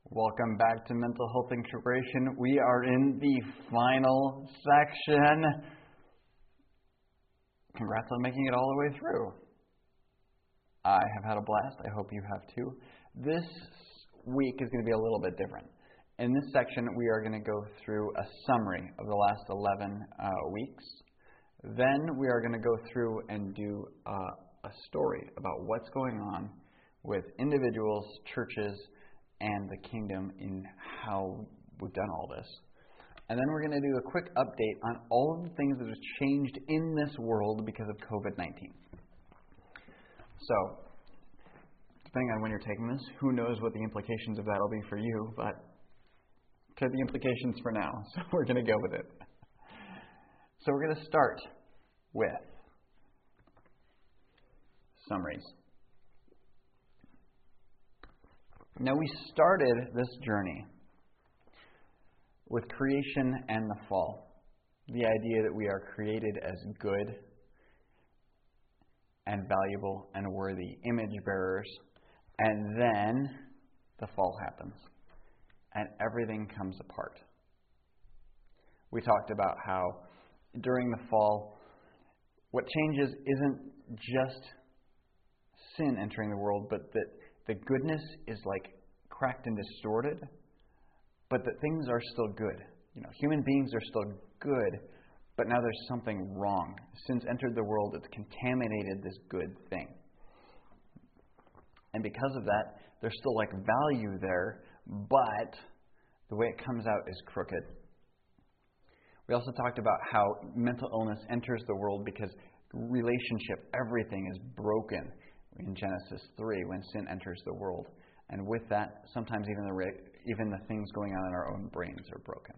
Welcome back to Mental Health Integration. We are in the final section. Congrats on making it all the way through. I have had a blast. I hope you have too. This week is going to be a little bit different. In this section, we are going to go through a summary of the last 11 weeks. Then we are going to go through and do a story about what's going on with individuals, churches, and the kingdom in how we've done all this. And then we're going to do a quick update on all of the things that have changed in this world because of COVID-19. So, depending on when you're taking this, who knows what the implications of that will be for you, but to the implications for now, so we're going to go with it. So we're going to start with summaries. Now, we started this journey with creation and the fall. The idea that we are created as good and valuable and worthy image bearers. And then the fall happens. And everything comes apart. We talked about how during the fall, what changes isn't just sin entering the world, but that the goodness is like cracked and distorted, but that things are still good. Human beings are still good, but now there's something wrong. Sin's entered the world, it's contaminated this good thing. And because of that, there's still value there, but the way it comes out is crooked. We also talked about how mental illness enters the world because relationship, everything is broken. In Genesis 3, when sin enters the world. And with that, sometimes even the things going on in our own brains are broken.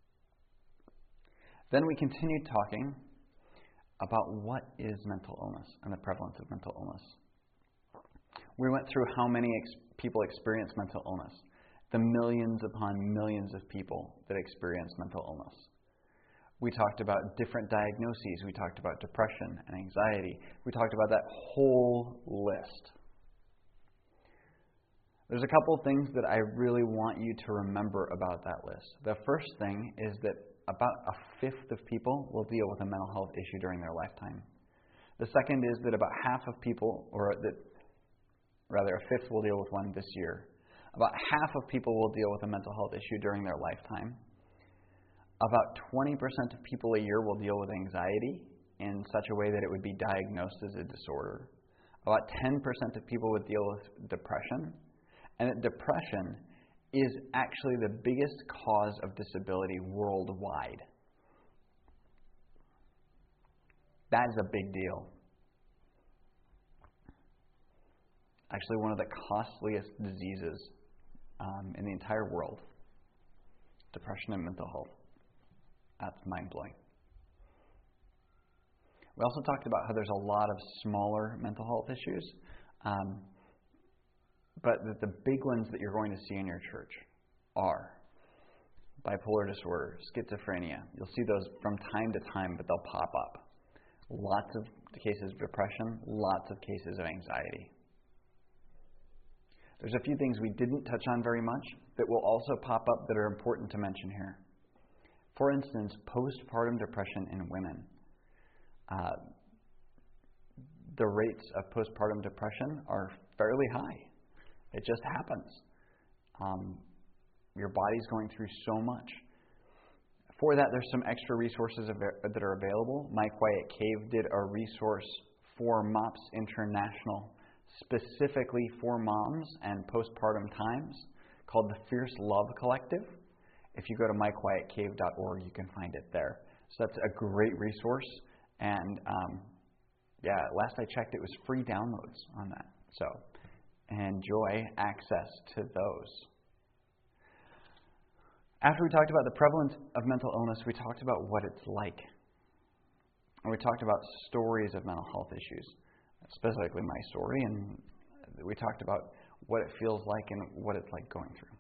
Then we continued talking about what is mental illness and the prevalence of mental illness. We went through how many people experience mental illness, the millions upon millions of people that experience mental illness. We talked about different diagnoses. We talked about depression and anxiety. We talked about that whole list. There's a couple of things that I really want you to remember about that list. The first thing is that about a fifth of people will deal with a mental health issue during their lifetime. The second is that about half of people, a fifth will deal with one this year. About half of people will deal with a mental health issue during their lifetime. About 20% of people a year will deal with anxiety in such a way that it would be diagnosed as a disorder. About 10% of people would deal with depression. And that depression is actually the biggest cause of disability worldwide. That is a big deal. Actually, one of the costliest diseases in the entire world. Depression and mental health. That's mind-blowing. We also talked about how there's a lot of smaller mental health issues, but that the big ones that you're going to see in your church are bipolar disorder, schizophrenia. You'll see those from time to time, but they'll pop up. Lots of cases of depression, lots of cases of anxiety. There's a few things we didn't touch on very much that will also pop up that are important to mention here. For instance, postpartum depression in women. The rates of postpartum depression are fairly high. It just happens. Your body's going through so much. For that, there's some extra resources that are available. My Quiet Cave did a resource for MOPS International, specifically for moms and postpartum times, called the Fierce Love Collective. If you go to myquietcave.org, you can find it there. So that's a great resource. And last I checked, it was free downloads on that. So enjoy access to those. After we talked about the prevalence of mental illness, we talked about what it's like. And we talked about stories of mental health issues, specifically my story. And we talked about what it feels like and what it's like going through.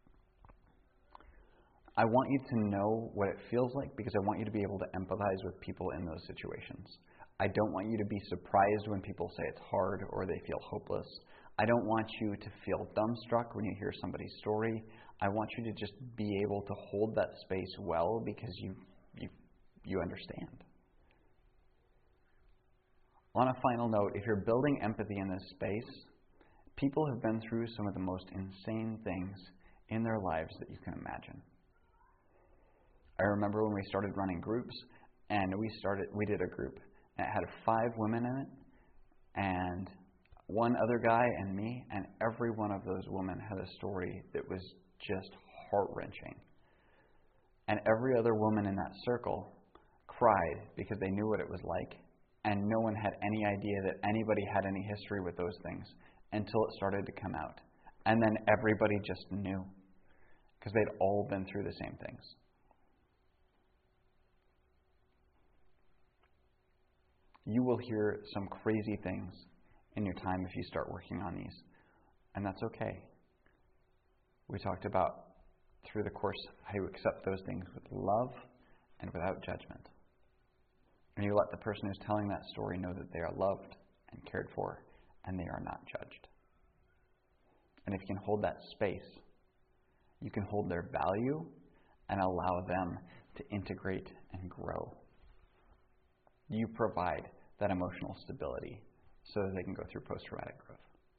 I want you to know what it feels like because I want you to be able to empathize with people in those situations. I don't want you to be surprised when people say it's hard or they feel hopeless. I don't want you to feel dumbstruck when you hear somebody's story. I want you to just be able to hold that space well because you understand. On a final note, if you're building empathy in this space, people have been through some of the most insane things in their lives that you can imagine. I remember when we started running groups, and we did a group, and it had 5 women in it, and one other guy and me, and every one of those women had a story that was just heart-wrenching. And every other woman in that circle cried because they knew what it was like, and no one had any idea that anybody had any history with those things until it started to come out. And then everybody just knew because they'd all been through the same things. You will hear some crazy things in your time if you start working on these. And that's okay. We talked about, through the course, how you accept those things with love and without judgment. And you let the person who's telling that story know that they are loved and cared for, and they are not judged. And if you can hold that space, you can hold their value and allow them to integrate and grow. You provide that emotional stability so that they can go through post-traumatic growth.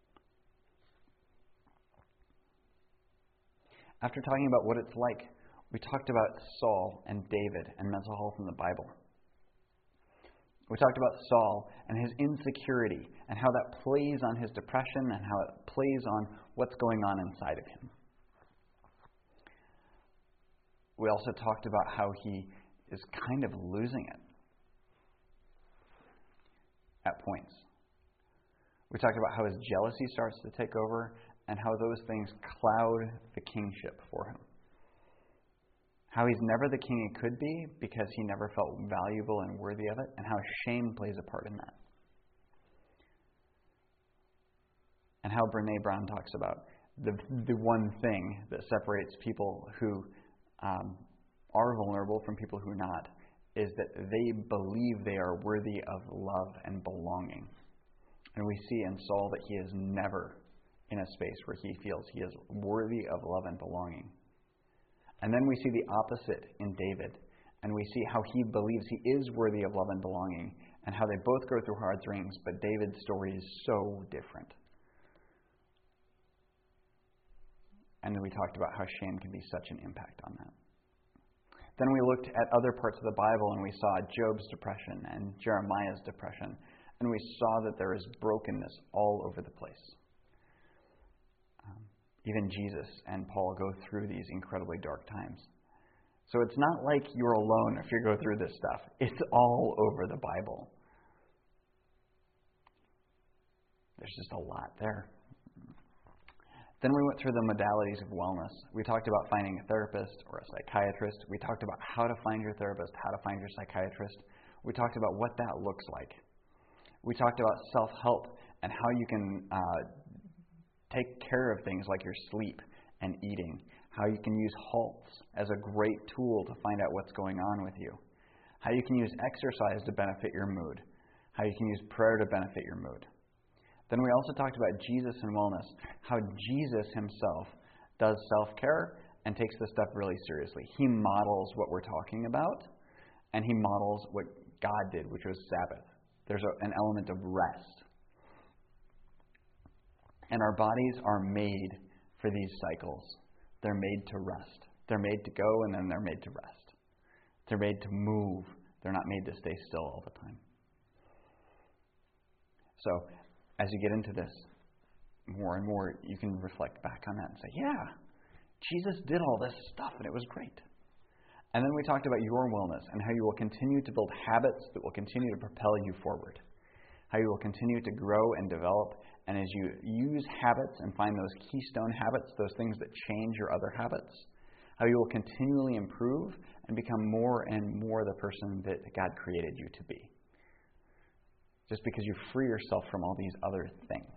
After talking about what it's like, we talked about Saul and David and mental health in the Bible. We talked about Saul and his insecurity and how that plays on his depression and how it plays on what's going on inside of him. We also talked about how he is kind of losing it at points. We talked about how his jealousy starts to take over and how those things cloud the kingship for him. How he's never the king he could be because he never felt valuable and worthy of it, and how shame plays a part in that. And how Brené Brown talks about the one thing that separates people who are vulnerable from people who are not is that they believe they are worthy of love and belonging. And we see in Saul that he is never in a space where he feels he is worthy of love and belonging. And then we see the opposite in David. And we see how he believes he is worthy of love and belonging, and how they both go through hard things, but David's story is so different. And then we talked about how shame can be such an impact on that. Then we looked at other parts of the Bible, and we saw Job's depression and Jeremiah's depression, and we saw that there is brokenness all over the place. Even Jesus and Paul go through these incredibly dark times. So it's not like you're alone if you go through this stuff. It's all over the Bible. There's just a lot there. Then we went through the modalities of wellness. We talked about finding a therapist or a psychiatrist. We talked about how to find your therapist, how to find your psychiatrist. We talked about what that looks like. We talked about self-help and how you can take care of things like your sleep and eating. How you can use halts as a great tool to find out what's going on with you. How you can use exercise to benefit your mood. How you can use prayer to benefit your mood. Then we also talked about Jesus and wellness. How Jesus himself does self-care and takes this stuff really seriously. He models what we're talking about, and he models what God did, which was Sabbath. There's an element of rest. And our bodies are made for these cycles. They're made to rest. They're made to go, and then they're made to rest. They're made to move. They're not made to stay still all the time. So, as you get into this more and more, you can reflect back on that and say, yeah, Jesus did all this stuff, and it was great. And then we talked about your wellness and how you will continue to build habits that will continue to propel you forward. How you will continue to grow and develop. And as you use habits and find those keystone habits, those things that change your other habits, how you will continually improve and become more and more the person that God created you to be. Just because you free yourself from all these other things.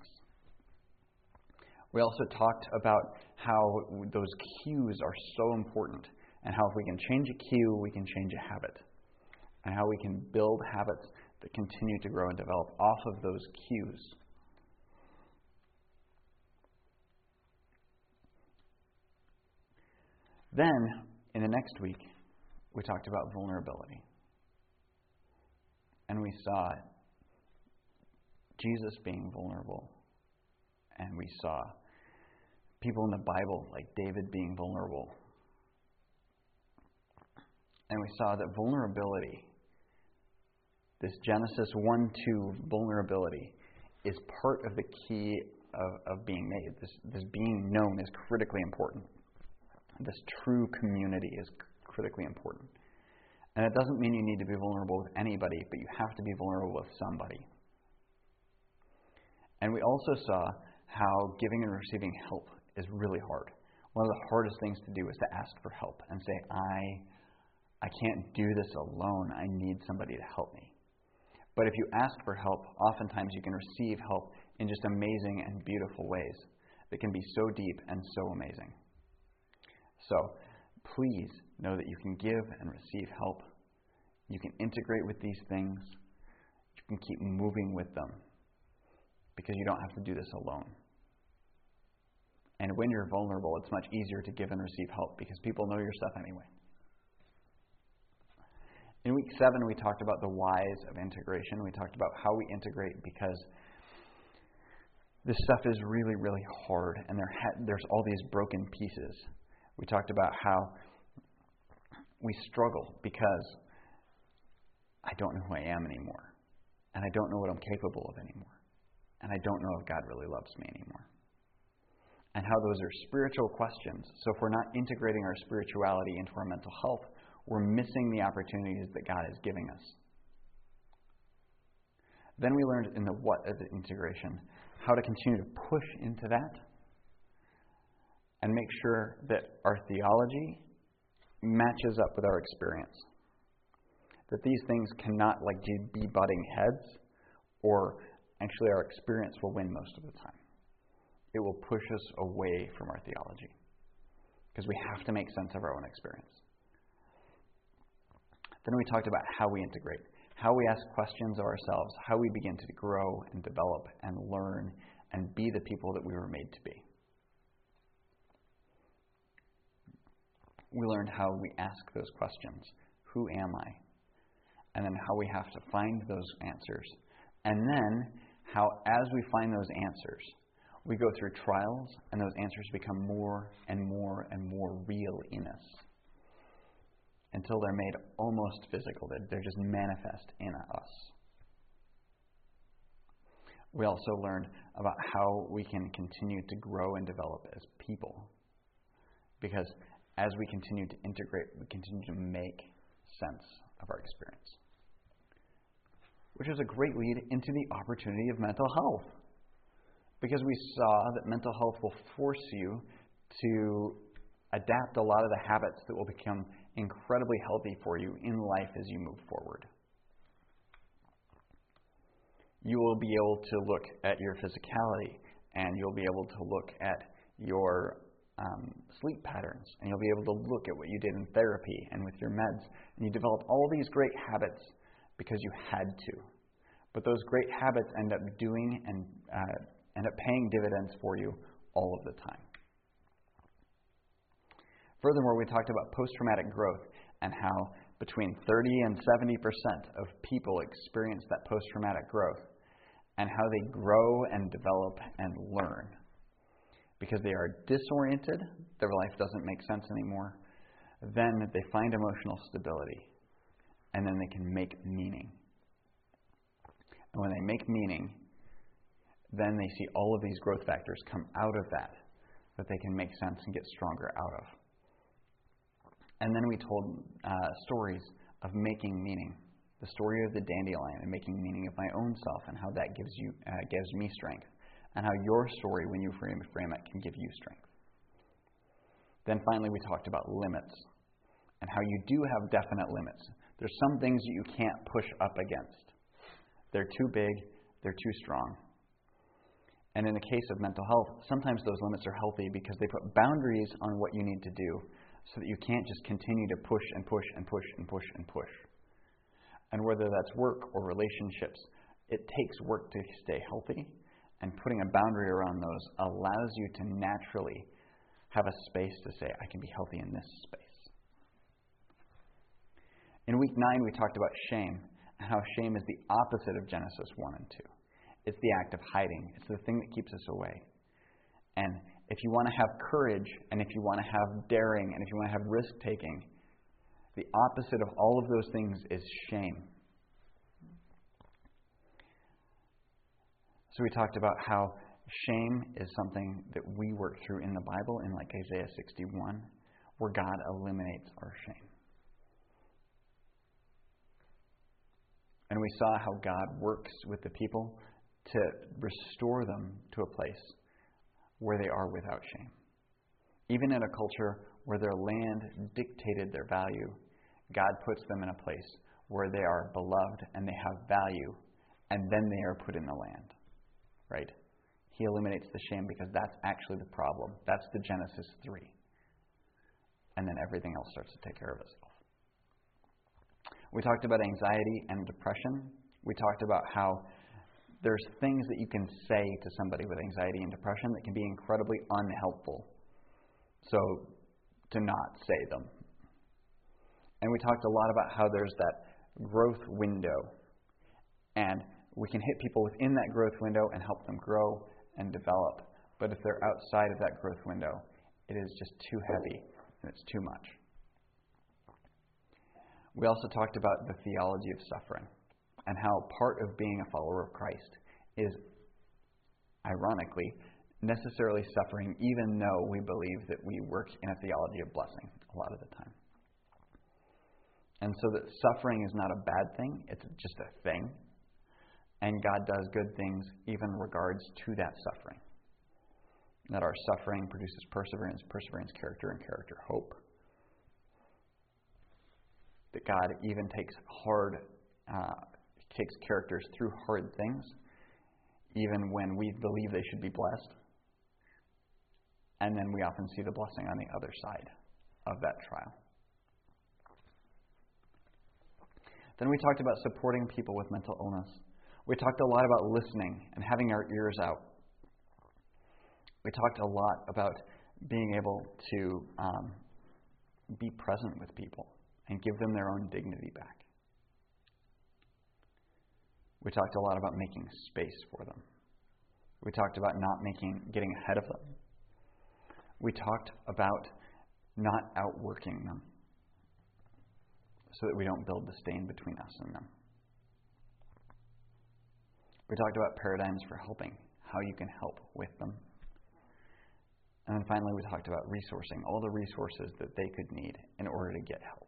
We also talked about how those cues are so important, and how if we can change a cue, we can change a habit. And how we can build habits that continue to grow and develop off of those cues. Then, in the next week, we talked about vulnerability. And we saw Jesus being vulnerable. And we saw people in the Bible, like David, being vulnerable. And we saw that vulnerability, this Genesis 1-2 vulnerability, is part of the key of being made. This being known is critically important. This true community is critically important. And it doesn't mean you need to be vulnerable with anybody, but you have to be vulnerable with somebody. And we also saw how giving and receiving help is really hard. One of the hardest things to do is to ask for help and say, I can't do this alone. I need somebody to help me. But if you ask for help, oftentimes you can receive help in just amazing and beautiful ways that can be so deep and so amazing. So, please know that you can give and receive help. You can integrate with these things. You can keep moving with them because you don't have to do this alone. And when you're vulnerable, it's much easier to give and receive help because people know your stuff anyway. In week 7, we talked about the whys of integration. We talked about how we integrate because this stuff is really, really hard, and there's all these broken pieces. We talked about how we struggle because I don't know who I am anymore, and I don't know what I'm capable of anymore, and I don't know if God really loves me anymore. And how those are spiritual questions. So if we're not integrating our spirituality into our mental health, we're missing the opportunities that God is giving us. Then we learned in the what of the integration how to continue to push into that and make sure that our theology matches up with our experience. That these things cannot be butting heads, or actually our experience will win most of the time. It will push us away from our theology because we have to make sense of our own experience. Then we talked about how we integrate, how we ask questions of ourselves, how we begin to grow and develop and learn and be the people that we were made to be. We learned how we ask those questions. Who am I? And then how we have to find those answers. And then how, as we find those answers, we go through trials and those answers become more and more and more real in us, until they're made almost physical. They're just manifest in us. We also learned about how we can continue to grow and develop as people. Because as we continue to integrate, we continue to make sense of our experience. Which is a great lead into the opportunity of mental health. Because we saw that mental health will force you to adapt a lot of the habits that will become incredibly healthy for you in life as you move forward. You will be able to look at your physicality, and you'll be able to look at your sleep patterns, and you'll be able to look at what you did in therapy and with your meds, and you develop all these great habits because you had to. But those great habits end up doing and end up paying dividends for you all of the time. Furthermore, we talked about post-traumatic growth and how between 30 and 70% of people experience that post-traumatic growth, and how they grow and develop and learn. Because they are disoriented, their life doesn't make sense anymore, then they find emotional stability, and then they can make meaning. And when they make meaning, then they see all of these growth factors come out of that they can make sense and get stronger out of. And then we told stories of making meaning. The story of the dandelion and making meaning of my own self, and how that gives me strength. And how your story, when you frame it, can give you strength. Then finally we talked about limits. And how you do have definite limits. There's some things that you can't push up against. They're too big, they're too strong. And in the case of mental health, sometimes those limits are healthy because they put boundaries on what you need to do, so that you can't just continue to push and push and push and push and push. And whether that's work or relationships, it takes work to stay healthy, and putting a boundary around those allows you to naturally have a space to say, I can be healthy in this space. In week 9, we talked about shame, and how shame is the opposite of Genesis 1 and 2. It's the act of hiding. It's the thing that keeps us away. And if you want to have courage, and if you want to have daring, and if you want to have risk-taking, the opposite of all of those things is shame. So we talked about how shame is something that we work through in the Bible, in like Isaiah 61, where God eliminates our shame. And we saw how God works with the people to restore them to a place where they are without shame. Even in a culture where their land dictated their value, God puts them in a place where they are beloved and they have value, and then they are put in the land. Right? He eliminates the shame because that's actually the problem. That's the Genesis 3. And then everything else starts to take care of itself. We talked about anxiety and depression. We talked about how there's things that you can say to somebody with anxiety and depression that can be incredibly unhelpful. So, to not say them. And we talked a lot about how there's that growth window. And we can hit people within that growth window and help them grow and develop. But if they're outside of that growth window, it is just too heavy and it's too much. We also talked about the theology of suffering and how part of being a follower of Christ is, ironically, necessarily suffering, even though we believe that we work in a theology of blessing a lot of the time. And so that suffering is not a bad thing, it's just a thing. And God does good things even in regards to that suffering. That our suffering produces perseverance, perseverance, character, and character, hope. That God even takes characters through hard things, even when we believe they should be blessed. And then we often see the blessing on the other side of that trial. Then we talked about supporting people with mental illness. We talked a lot about listening and having our ears out. We talked a lot about being able to be present with people and give them their own dignity back. We talked a lot about making space for them. We talked about getting ahead of them. We talked about not outworking them so that we don't build disdain between us and them. We talked about paradigms for helping, how you can help with them. And then finally, we talked about resourcing all the resources that they could need in order to get help.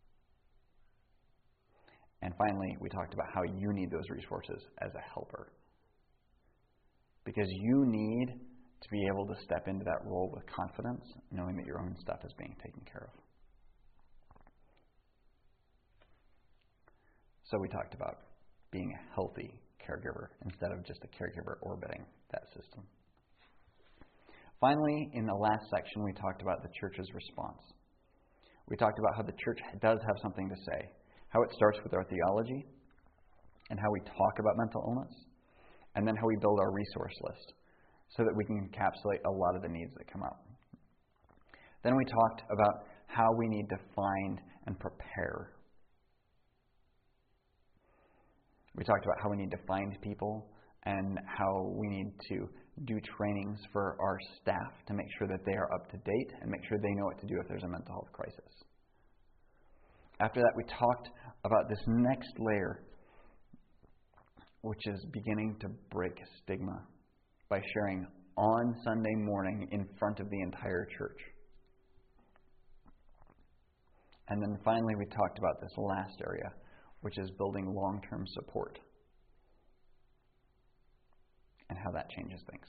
And finally, we talked about how you need those resources as a helper. Because you need to be able to step into that role with confidence, knowing that your own stuff is being taken care of. So we talked about being a healthy caregiver instead of just a caregiver orbiting that system. Finally, in the last section, we talked about the church's response. We talked about how the church does have something to say, how it starts with our theology, and how we talk about mental illness, and then how we build our resource list so that we can encapsulate a lot of the needs that come up. Then we talked about how we need to find and prepare. We talked about how we need to find people and how we need to do trainings for our staff to make sure that they are up to date and make sure they know what to do if there's a mental health crisis. After that, we talked about this next layer, which is beginning to break stigma by sharing on Sunday morning in front of the entire church. And then finally, we talked about this last area, which is building long-term support and how that changes things.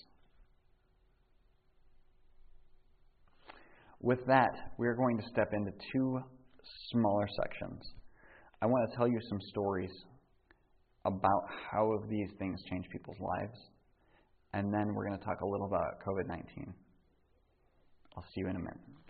With that, we are going to step into two smaller sections. I want to tell you some stories about how these things change people's lives, and then we're going to talk a little about COVID-19. I'll see you in a minute.